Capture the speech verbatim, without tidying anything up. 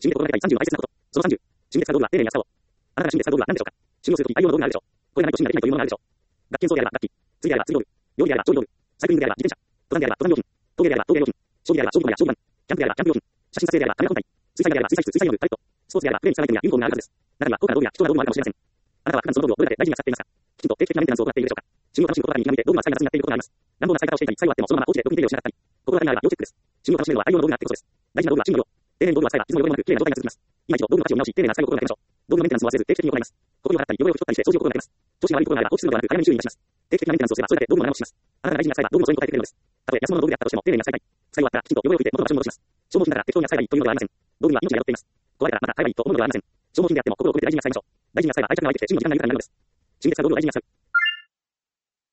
自分で心がけたいさんじゅうの大切なこと。そのさんじゅう。自分で使う道具は丁寧に扱おう。あなたが自分で使う道具は何でしょうか。収納するとき愛用の道具があるでしょう。これがないと趣味ができないというものがあるでしょう。楽器演奏であれば楽器。釣りであれば釣り道具。料理であれば調理道具。サイクリングであれば自転車。登山であれば登山用品。陶芸であれば陶芸用品。将棋であれば将棋盤や将棋盤。キャンプであればキャンプ用品。写真撮影であればカメラ本体。水彩画であれば水彩室水彩用具パレット。スポーツであればプレイに使うアイテムやユニフォームがあるはずです。中には高価な道具や貴重な道具もあるかもしれません。あなたは普段その道具をどれだけ大事に扱っていますか。きちんと定期的なメンテナンスを行っているでしょうか。趣味を楽しむことがに見て道具が使いがちになっていることがあります。乱暴な使い方をしていたり、最後あってもそのまま放置でドキンテレをしなかったり。心当たりがあれば要チェックです。趣味を楽しめるのは愛用の道具があってこそです。大事な道具は趣味の量。丁寧に道具は使えばいつも汚れもなく綺麗な状態が続きます。今一度道具の価値を見直し、丁寧な使いを心がけましょう。道具のメンテナンスを忘れず定期的に行います。埃を払ったり、汚れを拭き取ったりして掃除を心がけます。調子が悪いことがあれば放置するのではなく早めに注意いたします。定期的なメンテナンスをすればそれだけ道具の長持ちします。あなたが大事に扱えば道具もそれに応えてくれるのです。たとえ安物の道具であったとしても丁寧に扱いたい。使い終わったらきちんと汚れを拭いて元の場所に戻します。消耗品だから適当に扱えばいいというのではありません。道具には命が宿っています。壊れたらまた買えばいいと思うのではありません。消耗品であっても心を込めて大事に扱いましょう。大事に扱えば愛着が湧いてきて趣味の時間が豊かになるのです。自分で使う道具を大事に扱う。